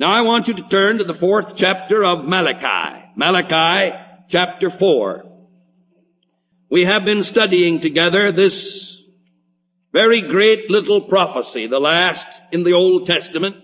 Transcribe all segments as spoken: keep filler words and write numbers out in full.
Now I want you to turn to the fourth chapter of Malachi. Malachi chapter four. We have been studying together this very great little prophecy, the last in the Old Testament.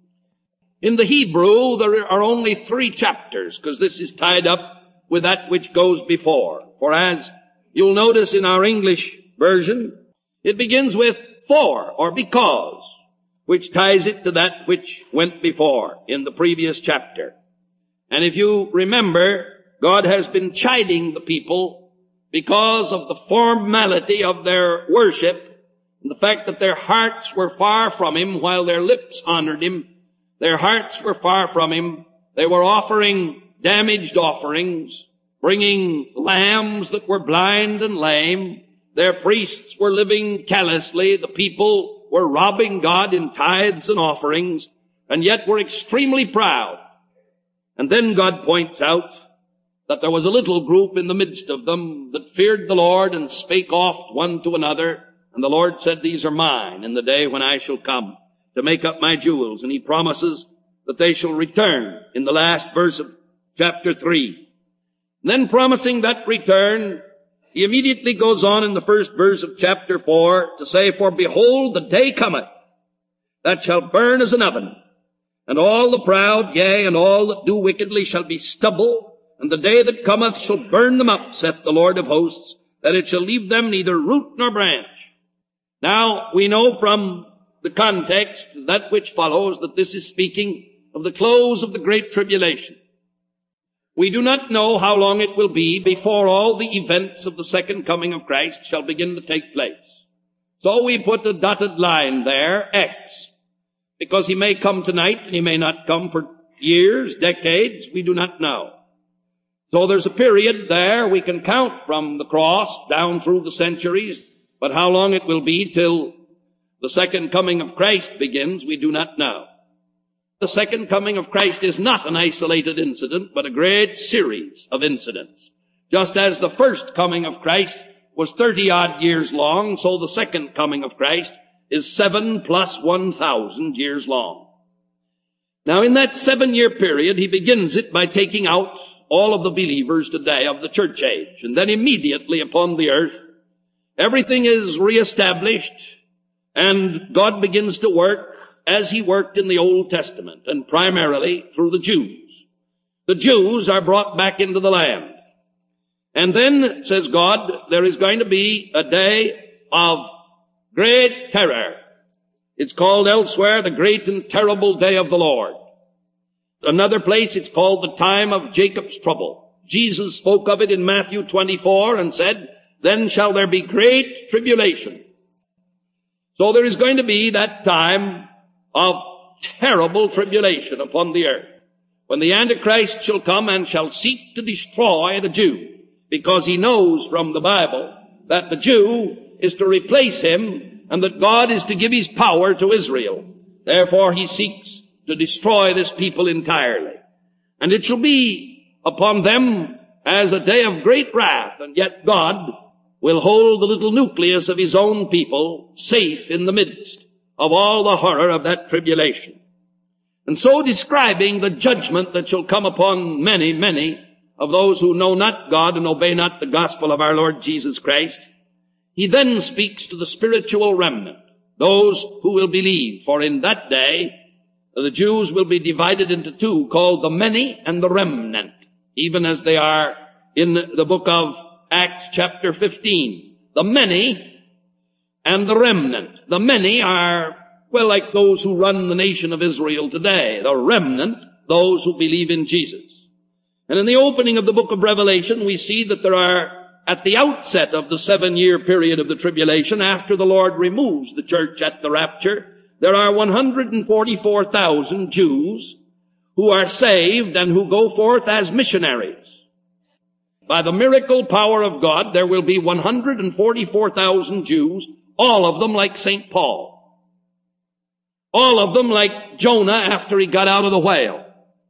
In the Hebrew, there are only three chapters, because this is tied up with that which goes before. For as you'll notice in our English version, it begins with for, or because, which ties it to that which went before in the previous chapter. And if you remember, God has been chiding the people because of the formality of their worship, and the fact that their hearts were far from Him while their lips honored Him. Their hearts were far from Him. They were offering damaged offerings, bringing lambs that were blind and lame. Their priests were living callously. The people were robbing God in tithes and offerings, and yet were extremely proud. And then God points out that there was a little group in the midst of them that feared the Lord and spake oft one to another. And the Lord said, these are mine in the day when I shall come to make up my jewels. And He promises that they shall return in the last verse of chapter three. And then promising that return, He immediately goes on in the first verse of chapter four to say, for behold, the day cometh that shall burn as an oven, and all the proud, yea, and all that do wickedly shall be stubble, and the day that cometh shall burn them up, saith the Lord of hosts, that it shall leave them neither root nor branch. Now, we know from the context, that which follows, that this is speaking of the close of the great tribulation. We do not know how long it will be before all the events of the second coming of Christ shall begin to take place. So we put a dotted line there, X, because He may come tonight and He may not come for years, decades, we do not know. So there's a period there we can count from the cross down through the centuries, but how long it will be till the second coming of Christ begins, we do not know. The second coming of Christ is not an isolated incident, but a great series of incidents. Just as the first coming of Christ was thirty-odd years long, so the second coming of Christ is seven plus one thousand years long. Now, in that seven-year period, He begins it by taking out all of the believers today of the church age. And then immediately upon the earth, everything is reestablished, and God begins to work as He worked in the Old Testament, and primarily through the Jews. The Jews are brought back into the land. And then, says God, there is going to be a day of great terror. It's called elsewhere the great and terrible day of the Lord. Another place it's called the time of Jacob's trouble. Jesus spoke of it in Matthew twenty-four and said, then shall there be great tribulation. So there is going to be that time of terrible tribulation upon the earth, when the Antichrist shall come and shall seek to destroy the Jew, because he knows from the Bible that the Jew is to replace him and that God is to give His power to Israel. Therefore he seeks to destroy this people entirely. And it shall be upon them as a day of great wrath, and yet God will hold the little nucleus of His own people safe in the midst of all the horror of that tribulation. And so describing the judgment that shall come upon many, many of those who know not God and obey not the gospel of our Lord Jesus Christ, He then speaks to the spiritual remnant, those who will believe. For in that day, the Jews will be divided into two, called the many and the remnant, even as they are in the book of Acts chapter fifteen. The many and the remnant. The many are, well, like those who run the nation of Israel today. The remnant, those who believe in Jesus. And in the opening of the book of Revelation, we see that there are, at the outset of the seven-year period of the tribulation, after the Lord removes the church at the rapture, there are one hundred forty-four thousand Jews who are saved and who go forth as missionaries. By the miracle power of God, there will be one hundred forty-four thousand Jews, all of them like Saint Paul. All of them like Jonah after he got out of the whale.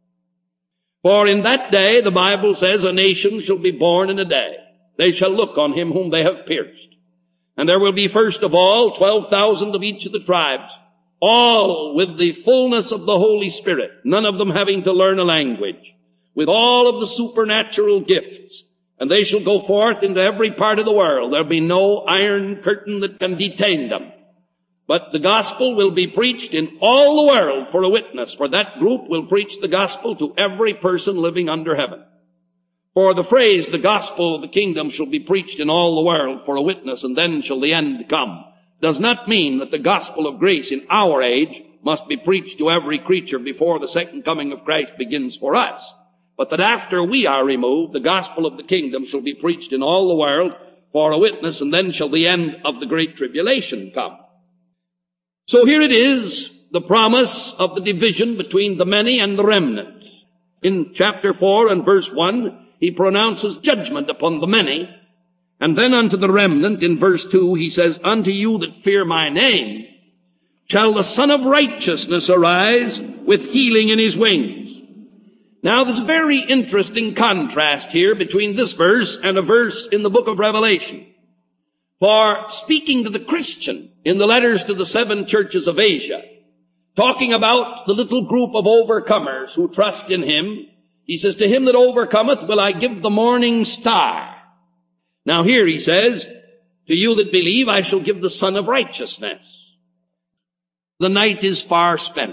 For in that day, the Bible says, a nation shall be born in a day. They shall look on Him whom they have pierced. And there will be first of all twelve thousand of each of the tribes all with the fullness of the Holy Spirit, none of them having to learn a language, with all of the supernatural gifts. And they shall go forth into every part of the world. There'll be no iron curtain that can detain them. But the gospel will be preached in all the world for a witness, for that group will preach the gospel to every person living under heaven. For the phrase, the gospel of the kingdom shall be preached in all the world for a witness, and then shall the end come, does not mean that the gospel of grace in our age must be preached to every creature before the second coming of Christ begins for us, but that after we are removed, the gospel of the kingdom shall be preached in all the world for a witness, and then shall the end of the great tribulation come. So here it is, the promise of the division between the many and the remnant. In chapter four and verse one, he pronounces judgment upon the many, and then unto the remnant, in verse two, he says, unto you that fear my name, shall the Son of Righteousness arise with healing in his wings. Now there's a very interesting contrast here between this verse and a verse in the book of Revelation. For speaking to the Christian in the letters to the seven churches of Asia, talking about the little group of overcomers who trust in him, he says, to him that overcometh will I give the morning star. Now here he says, to you that believe I shall give the Son of Righteousness. The night is far spent.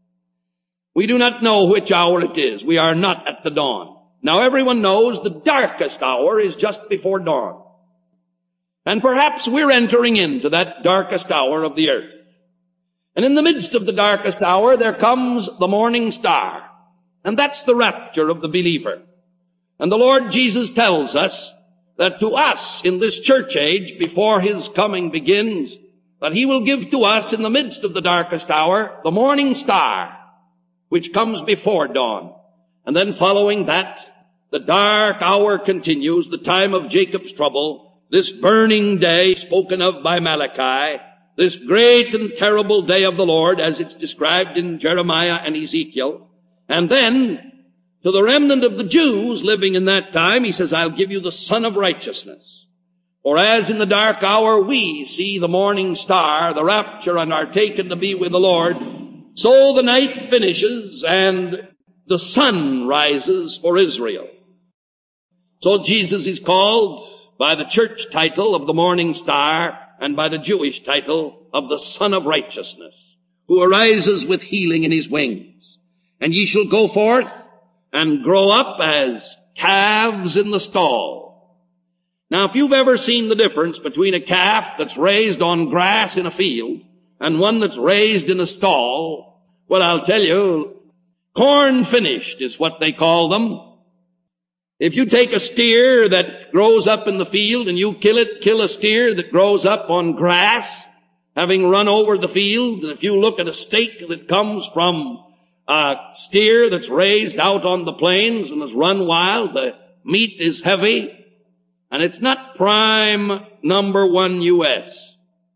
We do not know which hour it is. We are not at the dawn. Now everyone knows the darkest hour is just before dawn. And perhaps we're entering into that darkest hour of the earth. And in the midst of the darkest hour, there comes the morning star. And that's the rapture of the believer. And the Lord Jesus tells us that to us in this church age, before his coming begins, that he will give to us in the midst of the darkest hour the morning star, which comes before dawn. And then following that, the dark hour continues, the time of Jacob's trouble, this burning day spoken of by Malachi, this great and terrible day of the Lord as it's described in Jeremiah and Ezekiel. And then, to the remnant of the Jews living in that time, he says, I'll give you the Son of Righteousness. For as in the dark hour we see the morning star, the rapture, and are taken to be with the Lord, so the night finishes and the sun rises for Israel. So Jesus is called by the church title of the morning star and by the Jewish title of the Son of Righteousness, who arises with healing in his wings. And ye shall go forth and grow up as calves in the stall. Now, if you've ever seen the difference between a calf that's raised on grass in a field and one that's raised in a stall, well, I'll tell you, corn finished is what they call them. If you take a steer that grows up in the field and you kill it, kill a steer that grows up on grass, having run over the field, and if you look at a steak that comes from a steer that's raised out on the plains and has run wild, the meat is heavy, and it's not prime number one U S.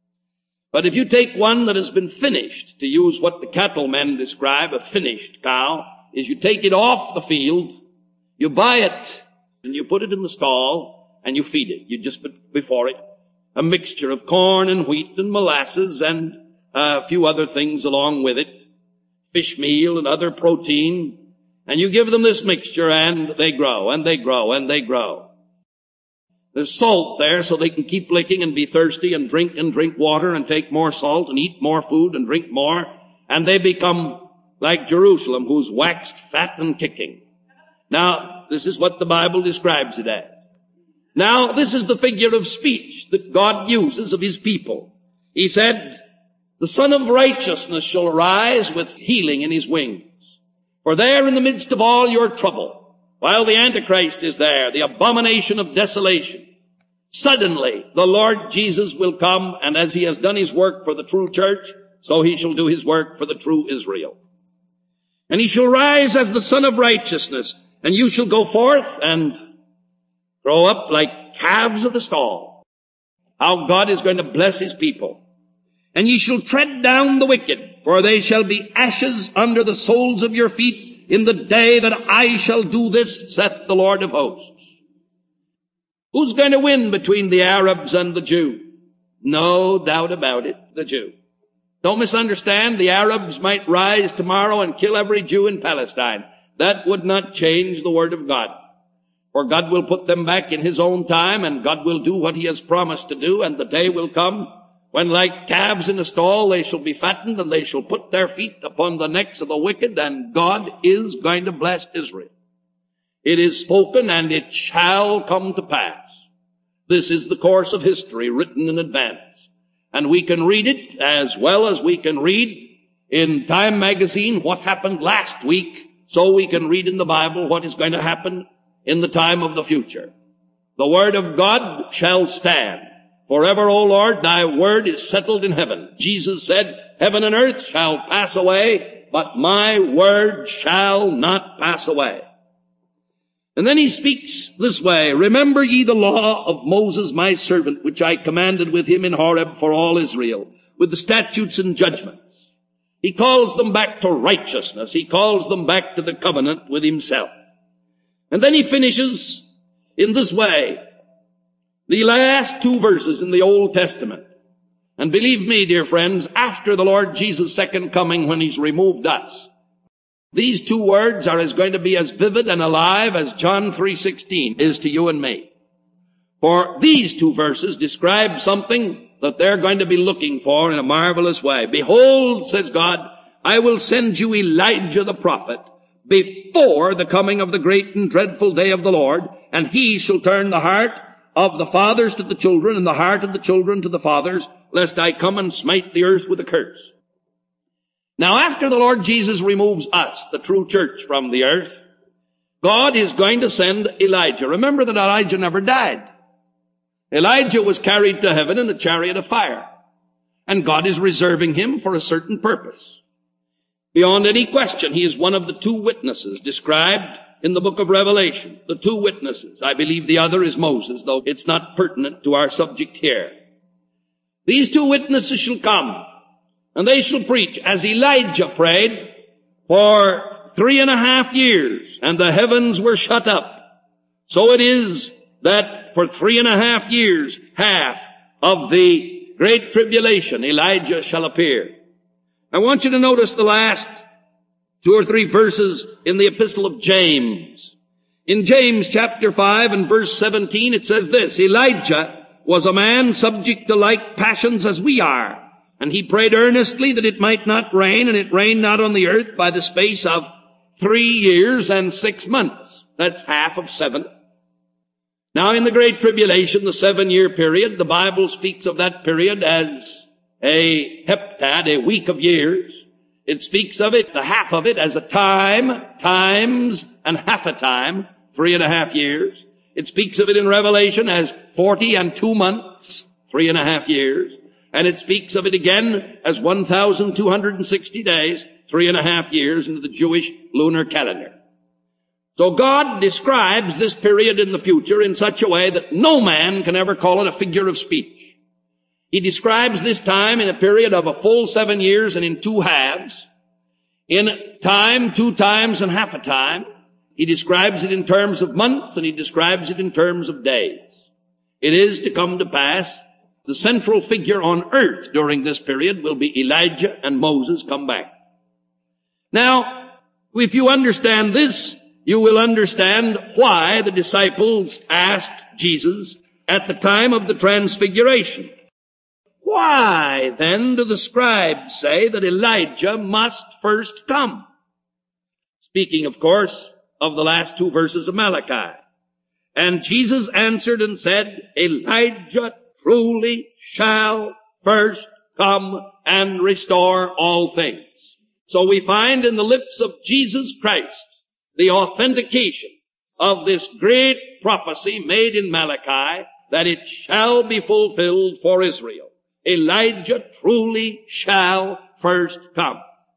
But if you take one that has been finished, to use what the cattlemen describe, a finished cow, is you take it off the field, you buy it, and you put it in the stall, and you feed it. You just put before it a mixture of corn and wheat and molasses and a few other things along with it, fish meal and other protein, and you give them this mixture and they grow and they grow and they grow. There's salt there so they can keep licking and be thirsty and drink and drink water and take more salt and eat more food and drink more, and they become like Jerusalem, who's waxed fat and kicking. Now, this is what the Bible describes it as. Now, this is the figure of speech that God uses of his people. He said, the Son of Righteousness shall arise with healing in his wings. For there in the midst of all your trouble, while the Antichrist is there, the abomination of desolation, suddenly the Lord Jesus will come, and as he has done his work for the true church, so he shall do his work for the true Israel. And he shall rise as the Son of Righteousness, and you shall go forth and grow up like calves of the stall. How God is going to bless his people. And ye shall tread down the wicked, for they shall be ashes under the soles of your feet in the day that I shall do this, saith the Lord of hosts. Who's going to win between the Arabs and the Jew? No doubt about it, the Jew. Don't misunderstand. The Arabs might rise tomorrow and kill every Jew in Palestine. That would not change the Word of God. For God will put them back in His own time, and God will do what He has promised to do, and the day will come when, like calves in a stall, they shall be fattened, and they shall put their feet upon the necks of the wicked, and God is going to bless Israel. It is spoken, and it shall come to pass. This is the course of history written in advance. And we can read it as well as we can read in Time magazine what happened last week, so we can read in the Bible what is going to happen in the time of the future. The Word of God shall stand. Forever, O Lord, Thy Word is settled in heaven. Jesus said, heaven and earth shall pass away, but my Word shall not pass away. And then He speaks this way, remember ye the law of Moses my servant, which I commanded with him in Horeb for all Israel, with the statutes and judgments. He calls them back to righteousness. He calls them back to the covenant with Himself. And then He finishes in this way, the last two verses in the Old Testament. And believe me, dear friends, after the Lord Jesus' second coming, when He's removed us, these two words are as going to be as vivid and alive as John three sixteen is to you and me. For these two verses describe something that they're going to be looking for in a marvelous way. Behold, says God, I will send you Elijah the prophet before the coming of the great and dreadful day of the Lord, and he shall turn the heart of the fathers to the children, and the heart of the children to the fathers, lest I come and smite the earth with a curse. Now, after the Lord Jesus removes us, the true church, from the earth, God is going to send Elijah. Remember that Elijah never died. Elijah was carried to heaven in a chariot of fire, and God is reserving him for a certain purpose. Beyond any question, he is one of the two witnesses described in the book of Revelation. The two witnesses. I believe the other is Moses, though it's not pertinent to our subject here. These two witnesses shall come, and they shall preach, as Elijah prayed, for three and a half years, and the heavens were shut up. So it is that for three and a half years, half of the great tribulation, Elijah shall appear. I want you to notice the last two or three verses in the epistle of James. In James chapter five and verse seventeen, it says this, Elijah was a man subject to like passions as we are, and he prayed earnestly that it might not rain, and it rained not on the earth by the space of three years and six months. That's half of seven. Now in the Great Tribulation, the seven-year period, the Bible speaks of that period as a heptad, a week of years. It speaks of it, the half of it, as a time, times, and half a time, three and a half years. It speaks of it in Revelation as forty and two months, three and a half years. And it speaks of it again as one thousand two hundred sixty days, three and a half years into the Jewish lunar calendar. So God describes this period in the future in such a way that no man can ever call it a figure of speech. He describes this time in a period of a full seven years and in two halves. In time, two times, and half a time. He describes it in terms of months, and he describes it in terms of days. It is to come to pass, the central figure on earth during this period will be Elijah and Moses come back. Now, if you understand this, you will understand why the disciples asked Jesus at the time of the Transfiguration. Why, then, do the scribes say that Elijah must first come? Speaking, of course, of the last two verses of Malachi. And Jesus answered and said, Elijah truly shall first come and restore all things. So we find in the lips of Jesus Christ the authentication of this great prophecy made in Malachi that it shall be fulfilled for Israel. Elijah truly shall first come.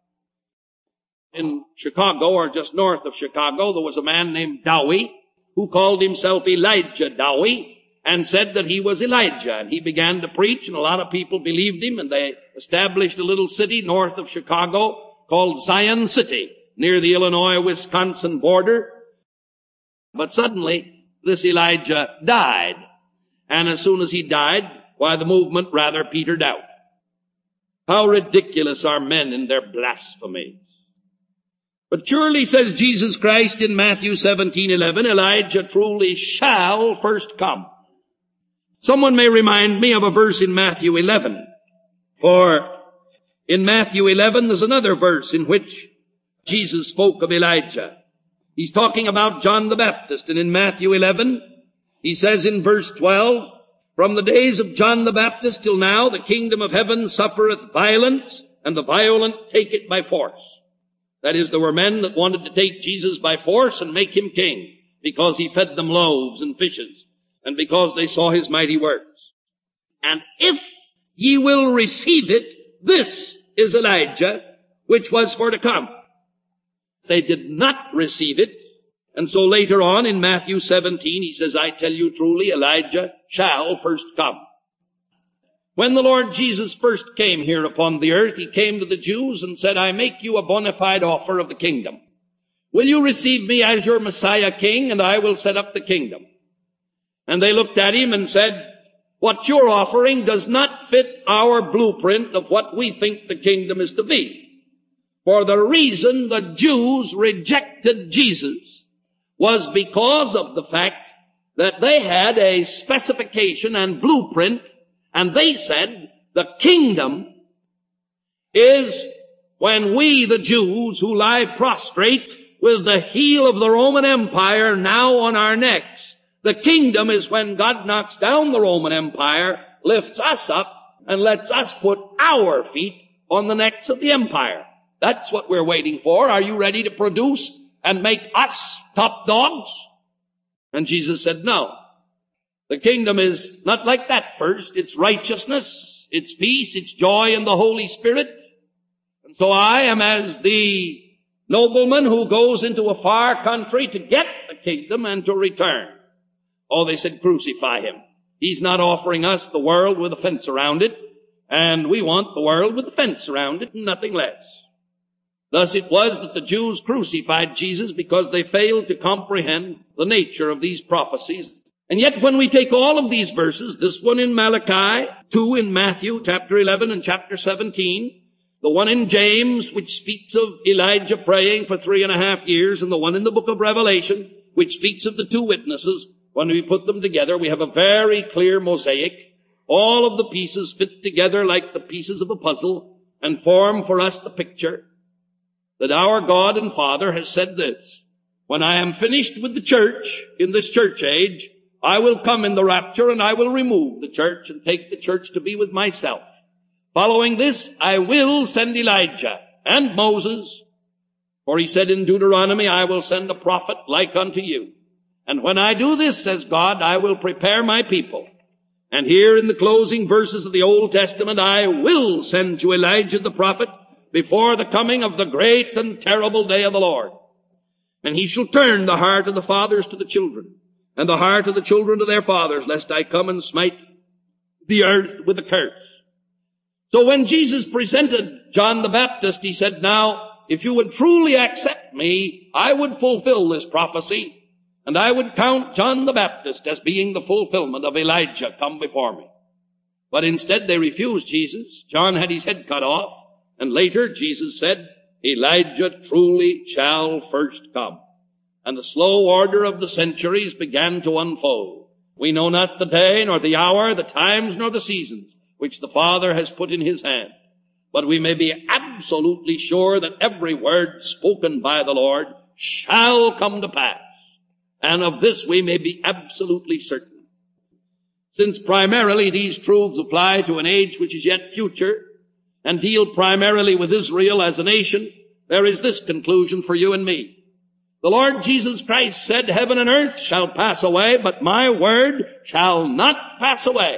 In Chicago, or just north of Chicago, there was a man named Dowie who called himself Elijah Dowie and said that he was Elijah. And he began to preach, and a lot of people believed him, and they established a little city north of Chicago called Zion City, near the Illinois-Wisconsin border. But suddenly, this Elijah died. And as soon as he died, why, the movement rather petered out. How ridiculous are men in their blasphemies. But surely, says Jesus Christ in Matthew seventeen eleven, Elijah truly shall first come. Someone may remind me of a verse in Matthew eleven. For in Matthew eleven, there's another verse in which Jesus spoke of Elijah. He's talking about John the Baptist. And in Matthew eleven, he says in verse twelve, from the days of John the Baptist till now, the kingdom of heaven suffereth violence, and the violent take it by force. That is, there were men that wanted to take Jesus by force and make him king, because he fed them loaves and fishes, and because they saw his mighty works. And if ye will receive it, this is Elijah, which was for to come. They did not receive it. And so later on in Matthew seventeen, he says, I tell you truly, Elijah shall first come. When the Lord Jesus first came here upon the earth, he came to the Jews and said, I make you a bona fide offer of the kingdom. Will you receive me as your Messiah king, and I will set up the kingdom? And they looked at him and said, what you're offering does not fit our blueprint of what we think the kingdom is to be. For the reason the Jews rejected Jesus was because of the fact that they had a specification and blueprint, and they said the kingdom is when we, the Jews, who lie prostrate with the heel of the Roman Empire now on our necks, the kingdom is when God knocks down the Roman Empire, lifts us up, and lets us put our feet on the necks of the empire. That's what we're waiting for. Are you ready to produce and make us top dogs? And Jesus said, no. The kingdom is not like that first. It's righteousness, it's peace, it's joy in the Holy Spirit. And so I am as the nobleman who goes into a far country to get the kingdom and to return. Oh, they said, crucify him. He's not offering us the world with a fence around it, and we want the world with a fence around it and nothing less. Thus it was that the Jews crucified Jesus because they failed to comprehend the nature of these prophecies. And yet when we take all of these verses, this one in Malachi, two in Matthew chapter eleven and chapter seventeen, the one in James which speaks of Elijah praying for three and a half years, and the one in the book of Revelation which speaks of the two witnesses, when we put them together, we have a very clear mosaic. All of the pieces fit together like the pieces of a puzzle and form for us the picture that our God and Father has said this: when I am finished with the church in this church age, I will come in the rapture and I will remove the church and take the church to be with myself. Following this, I will send Elijah and Moses, for he said in Deuteronomy, I will send a prophet like unto you. And when I do this, says God, I will prepare my people. And here in the closing verses of the Old Testament, I will send you Elijah the prophet before the coming of the great and terrible day of the Lord. And he shall turn the heart of the fathers to the children, and the heart of the children to their fathers, lest I come and smite the earth with a curse. So when Jesus presented John the Baptist, he said, now, if you would truly accept me, I would fulfill this prophecy, and I would count John the Baptist as being the fulfillment of Elijah come before me. But instead they refused Jesus. John had his head cut off. And later Jesus said, Elijah truly shall first come. And the slow order of the centuries began to unfold. We know not the day, nor the hour, the times, nor the seasons, which the Father has put in his hand. But we may be absolutely sure that every word spoken by the Lord shall come to pass. And of this we may be absolutely certain. Since primarily these truths apply to an age which is yet future and deal primarily with Israel as a nation, there is this conclusion for you and me. The Lord Jesus Christ said, heaven and earth shall pass away, but my word shall not pass away.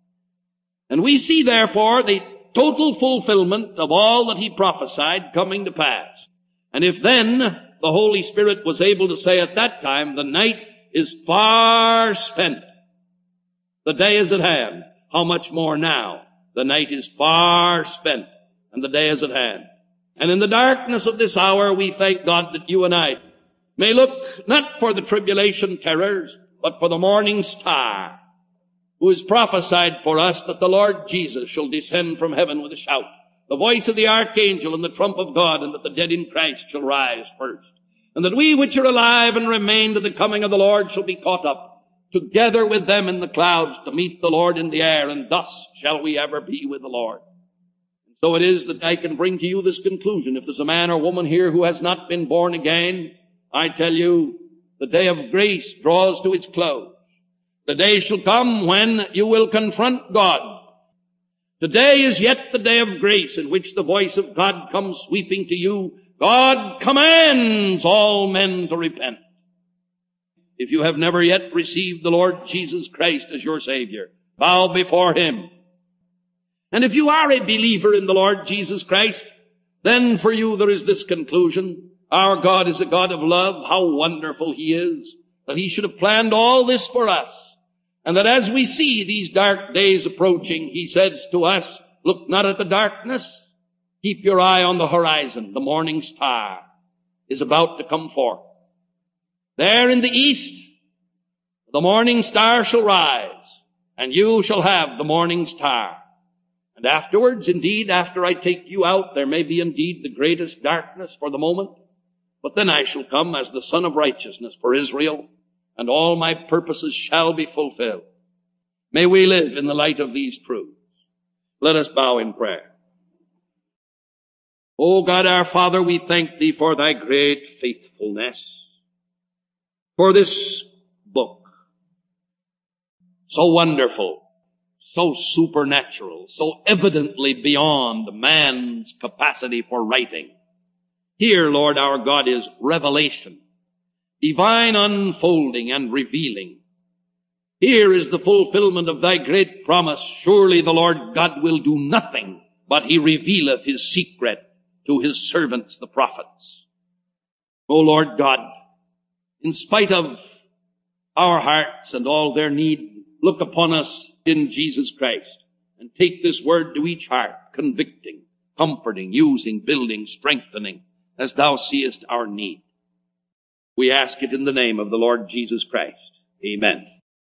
And we see therefore the total fulfillment of all that he prophesied coming to pass. And if then the Holy Spirit was able to say at that time, the night is far spent, the day is at hand, how much more now? The night is far spent, and the day is at hand. And in the darkness of this hour, we thank God that you and I may look not for the tribulation terrors, but for the morning star, who has prophesied for us that the Lord Jesus shall descend from heaven with a shout, the voice of the archangel and the trump of God, and that the dead in Christ shall rise first. And that we which are alive and remain to the coming of the Lord shall be caught up together with them in the clouds to meet the Lord in the air, and thus shall we ever be with the Lord. And so it is that I can bring to you this conclusion. If there's a man or woman here who has not been born again, I tell you, the day of grace draws to its close. The day shall come when you will confront God. Today is yet the day of grace in which the voice of God comes sweeping to you. God commands all men to repent. If you have never yet received the Lord Jesus Christ as your Savior, bow before Him. And if you are a believer in the Lord Jesus Christ, then for you there is this conclusion. Our God is a God of love. How wonderful He is, that He should have planned all this for us. And that as we see these dark days approaching, He says to us, look not at the darkness. Keep your eye on the horizon. The morning star is about to come forth. There in the east, the morning star shall rise, and you shall have the morning star. And afterwards, indeed, after I take you out, there may be indeed the greatest darkness for the moment. But then I shall come as the Son of Righteousness for Israel, and all my purposes shall be fulfilled. May we live in the light of these truths. Let us bow in prayer. O God our Father, we thank Thee for Thy great faithfulness, for this book, so wonderful, so supernatural, so evidently beyond man's capacity for writing. Here, Lord our God, is revelation, divine unfolding and revealing. Here is the fulfillment of Thy great promise. Surely the Lord God will do nothing, but He revealeth His secret to His servants, the prophets. O Lord God, in spite of our hearts and all their need, look upon us in Jesus Christ and take this word to each heart, convicting, comforting, using, building, strengthening, as Thou seest our need. We ask it in the name of the Lord Jesus Christ. Amen.